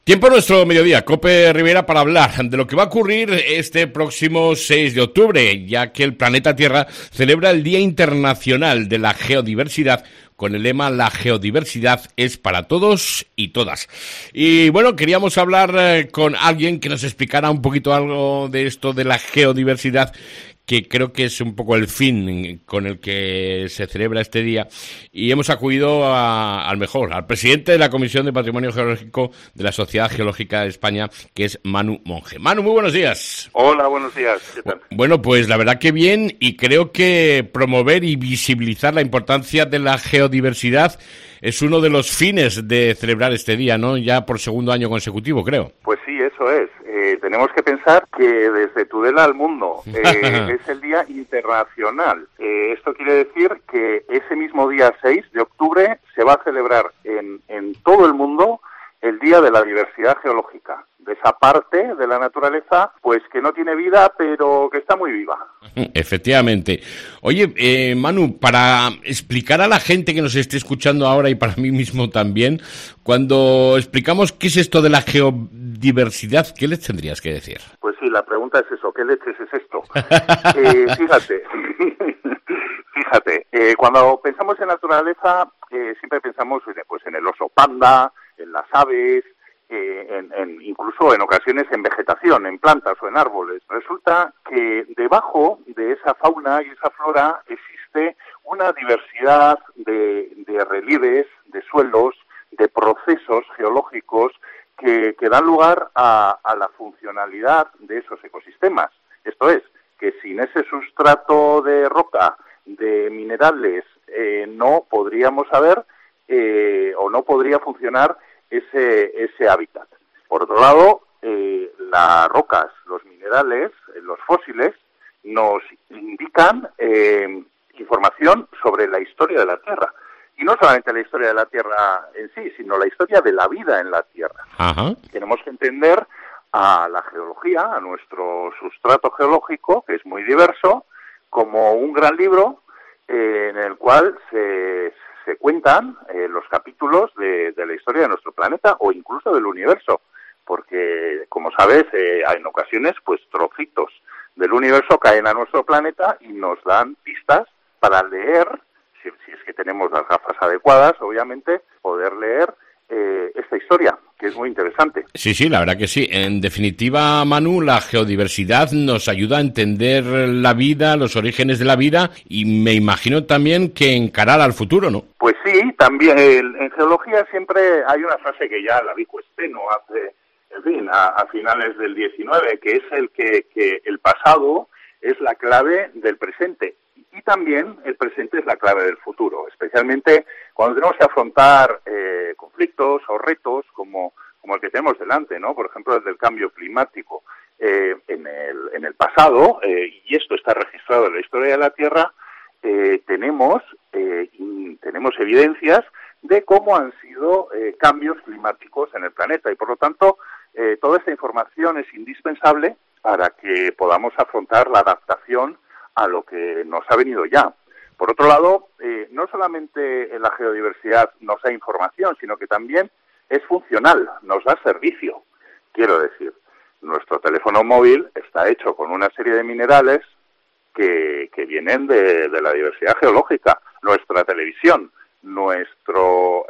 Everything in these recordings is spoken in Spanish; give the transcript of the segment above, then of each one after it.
Tiempo nuestro mediodía, COPE Rivera, para hablar de lo que va a ocurrir este próximo 6 de octubre, ya que el planeta Tierra celebra el Día Internacional de la Geodiversidad, con el lema "La geodiversidad es para todos y todas". Y bueno, queríamos hablar con alguien que nos explicara un poquito algo de esto de la geodiversidad, que creo que es un poco el fin con el que se celebra este día, y hemos acudido al presidente de la Comisión de Patrimonio Geológico de la Sociedad Geológica de España, que es Manu Monge. Manu, muy buenos días. Hola, buenos días. ¿Qué tal? Bueno, pues la verdad que bien, y creo que promover y visibilizar la importancia de la geodiversidad es uno de los fines de celebrar este día, ¿no? Ya por segundo año consecutivo, creo. Pues sí, eso es. Tenemos que pensar que desde Tudela al mundo es el Día Internacional. Esto quiere decir que ese mismo día 6 de octubre se va a celebrar en todo el mundo el Día de la Diversidad Geológica, de esa parte de la naturaleza pues que no tiene vida, pero que está muy viva. Efectivamente. Oye, Manu, para explicar a la gente que nos esté escuchando ahora, y para mí mismo también, cuando explicamos qué es esto de la geodiversidad, ¿qué les tendrías que decir? Pues sí, la pregunta es eso, ¿qué leches es esto? Fíjate, cuando pensamos en naturaleza, siempre pensamos pues en el oso panda, en las aves, incluso en ocasiones en vegetación, en plantas o en árboles. Resulta que debajo de esa fauna y esa flora existe una diversidad de relieves, de suelos, de procesos geológicos que dan lugar a la funcionalidad de esos ecosistemas. Esto es, que sin ese sustrato de roca, de minerales, no podríamos saber o no podría funcionar ese hábitat. Por otro lado, las rocas, los minerales, los fósiles, nos indican información sobre la historia de la Tierra. Y no solamente la historia de la Tierra en sí, sino la historia de la vida en la Tierra. Ajá. Tenemos que entender a la geología, a nuestro sustrato geológico, que es muy diverso, como un gran libro en el cual se cuentan los capítulos de la historia de nuestro planeta o incluso del universo, porque, como sabes, en ocasiones pues trocitos del universo caen a nuestro planeta y nos dan pistas para leer, si es que tenemos las gafas adecuadas, obviamente, poder leer esta historia, que es muy interesante. Sí, la verdad que sí. En definitiva, Manu, la geodiversidad nos ayuda a entender la vida, los orígenes de la vida, y me imagino también que encarar al futuro, ¿no? Pues sí, también. En geología siempre hay una frase que ya la dijo Steno hace, a finales del 19, que es que el pasado es la clave del presente. Y también el presente es la clave del futuro, especialmente cuando tenemos que afrontar conflictos o retos como el que tenemos delante, ¿no? Por ejemplo, el del cambio climático. En el pasado, y esto está registrado en la historia de la Tierra, tenemos evidencias de cómo han sido cambios climáticos en el planeta, y por lo tanto toda esta información es indispensable para que podamos afrontar la adaptación a lo que nos ha venido ya. Por otro lado, no solamente la geodiversidad nos da información, sino que también es funcional, nos da servicio. Quiero decir, nuestro teléfono móvil está hecho con una serie de minerales que vienen de la diversidad geológica. Nuestra televisión, nuestra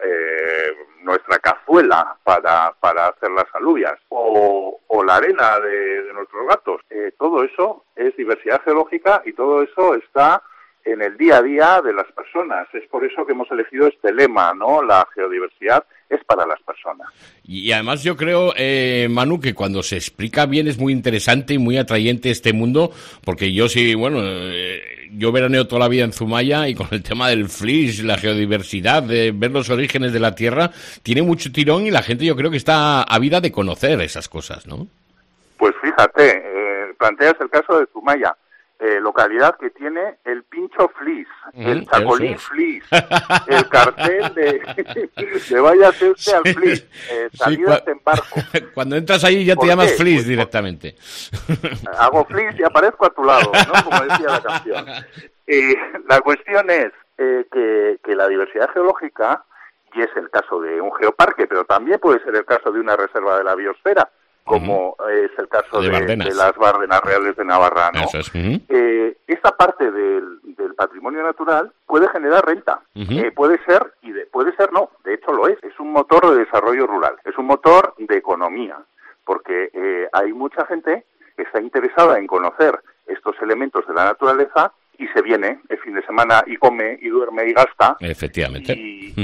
cazuela para hacer las alubias, o la arena de nuestros gatos. Todo eso es diversidad geológica y todo eso está en el día a día de las personas. Es por eso que hemos elegido este lema, ¿no? La geodiversidad es para las personas. Y además yo creo, Manu, que cuando se explica bien es muy interesante y muy atrayente este mundo, porque yo sí, yo veraneo toda la vida en Zumaya, y con el tema del flis, la geodiversidad, de ver los orígenes de la Tierra, tiene mucho tirón, y la gente yo creo que está ávida de conocer esas cosas, ¿no? Pues fíjate, planteas el caso de Zumaya, localidad que tiene el pincho flis, el chacolín flis, el cartel de váyase usted al flis, salidas en barco. Cuando entras ahí ya te llamas flis directamente. Hago flis y aparezco a tu lado, ¿no? Como decía la canción. La cuestión es que la diversidad geológica y es el caso de un geoparque, pero también puede ser el caso de una reserva de la biosfera, como es el caso de las Bárdenas Reales de Navarra, ¿no? Eso es. Esta parte del patrimonio natural puede generar renta. Puede ser puede ser no, de hecho lo es. Es un motor de desarrollo rural, es un motor de economía, porque hay mucha gente que está interesada en conocer estos elementos de la naturaleza y se viene el fin de semana y come y duerme y gasta. Efectivamente.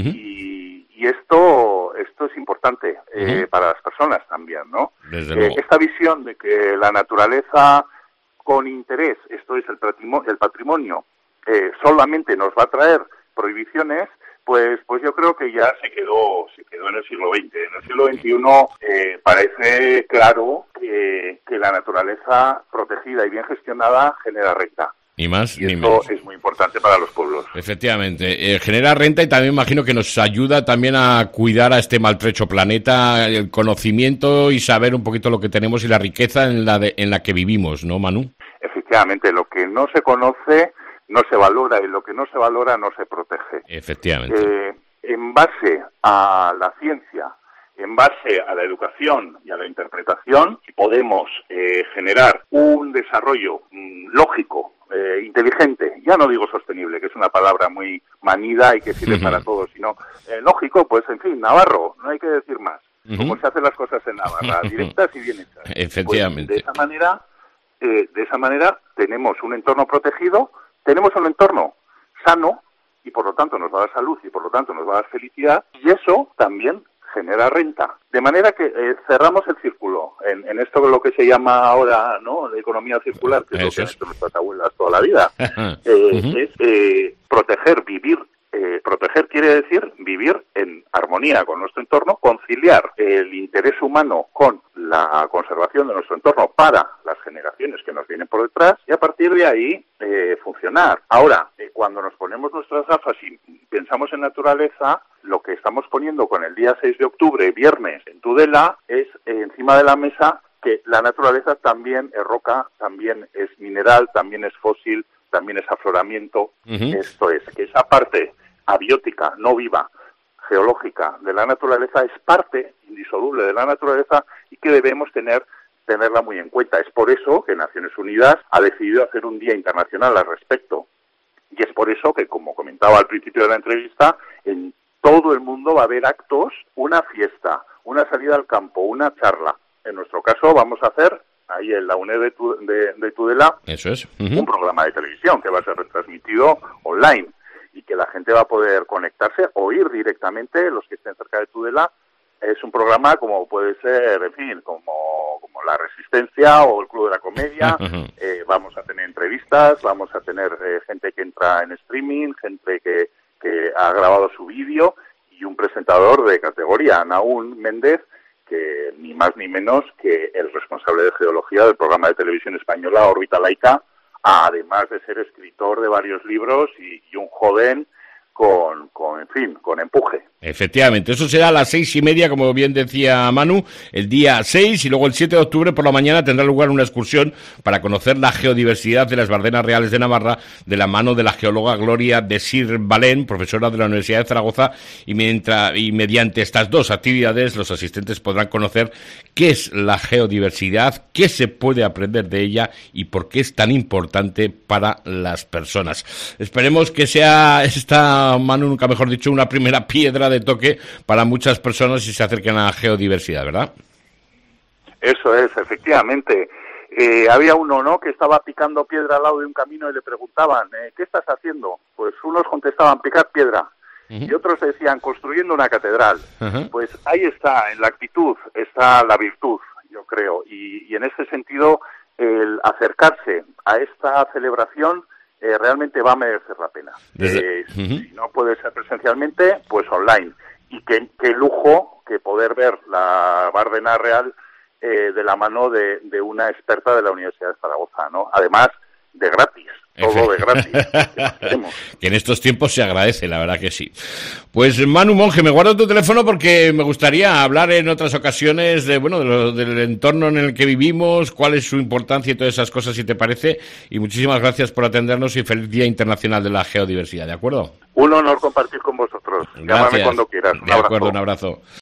Y esto es importante para las personas también, ¿no? Desde luego. Esta visión de que la naturaleza con interés, esto es el patrimonio, solamente nos va a traer prohibiciones, pues yo creo que ya se quedó en el siglo XX. En el siglo XXI parece claro que la naturaleza protegida y bien gestionada genera renta. Ni más y ni esto menos. Es muy importante para los pueblos. Efectivamente. Genera renta y también imagino que nos ayuda también a cuidar a este maltrecho planeta, el conocimiento y saber un poquito lo que tenemos y la riqueza en la que vivimos, ¿no, Manu? Efectivamente, lo que no se conoce no se valora y lo que no se valora no se protege. Efectivamente. En base a la ciencia, en base a la educación y a la interpretación, podemos generar un desarrollo lógico, inteligente, ya no digo sostenible, que es una palabra muy manida y que sirve para todo, sino lógico, pues en fin, navarro, no hay que decir más. Cómo se hacen las cosas en Navarra, directas y bien hechas. Efectivamente. Pues de esa manera tenemos un entorno protegido, tenemos un entorno sano y por lo tanto nos va a dar salud y por lo tanto nos va a dar felicidad y eso también genera renta. De manera que cerramos el círculo en esto lo que se llama ahora, ¿no?, la economía circular, que es lo que han hecho nuestras abuelas toda la vida. Es proteger, vivir. Proteger quiere decir vivir en armonía con nuestro entorno, conciliar el interés humano con la conservación de nuestro entorno para las generaciones que nos vienen por detrás y a partir de ahí funcionar. Ahora, cuando nos ponemos nuestras gafas y pensamos en naturaleza, lo que estamos poniendo con el día 6 de octubre, viernes, en Tudela, es encima de la mesa que la naturaleza también es roca, también es mineral, también es fósil, también es afloramiento. Esto es, que esa parte abiótica, no viva, geológica de la naturaleza es parte indisoluble de la naturaleza y que debemos tenerla muy en cuenta. Es por eso que Naciones Unidas ha decidido hacer un día internacional al respecto. Y es por eso que, como comentaba al principio de la entrevista, en todo el mundo va a haber actos, una fiesta, una salida al campo, una charla. En nuestro caso vamos a hacer ahí en la UNED de Tudela, eso es. un programa de televisión que va a ser retransmitido online y que la gente va a poder conectarse o ir directamente, los que estén cerca de Tudela. Es un programa como puede ser, en fin, como La Resistencia o el Club de la Comedia. Vamos a tener entrevistas, vamos a tener gente que entra en streaming, gente que ha grabado su vídeo y un presentador de categoría, Naún Méndez, que ni más ni menos que el responsable de geología del programa de televisión española Órbita Laica, además de ser escritor de varios libros y un joven con empuje. Efectivamente, eso será a las 6:30, como bien decía Manu, el día 6, y luego el 7 de octubre por la mañana tendrá lugar una excursión para conocer la geodiversidad de las Bardenas Reales de Navarra de la mano de la geóloga Gloria de Sir Valén, profesora de la Universidad de Zaragoza, y mediante estas dos actividades los asistentes podrán conocer qué es la geodiversidad, qué se puede aprender de ella y por qué es tan importante para las personas. Esperemos que sea esta, Manu, nunca mejor dicho, una primera piedra de toque para muchas personas si se acercan a la geodiversidad, ¿verdad? Eso es, efectivamente. Había uno, ¿no?, que estaba picando piedra al lado de un camino y le preguntaban, ¿qué estás haciendo? Pues unos contestaban, picar piedra. Y otros decían, construyendo una catedral. Pues ahí está, en la actitud está la virtud, yo creo. Y en ese sentido, el acercarse a esta celebración realmente va a merecer la pena. Si no puede ser presencialmente, pues online. Y qué lujo que poder ver la Bárdena Real de la mano de una experta de la Universidad de Zaragoza, ¿no? Además de gratis. todo de gratis. Que en estos tiempos se agradece, la verdad que sí. Pues Manu Monge, me guardo tu teléfono porque me gustaría hablar en otras ocasiones del entorno en el que vivimos, cuál es su importancia y todas esas cosas, si te parece. Y muchísimas gracias por atendernos y feliz Día Internacional de la Geodiversidad, ¿de acuerdo? Un honor compartir con vosotros. Gracias. Llámame cuando quieras. De acuerdo, un abrazo.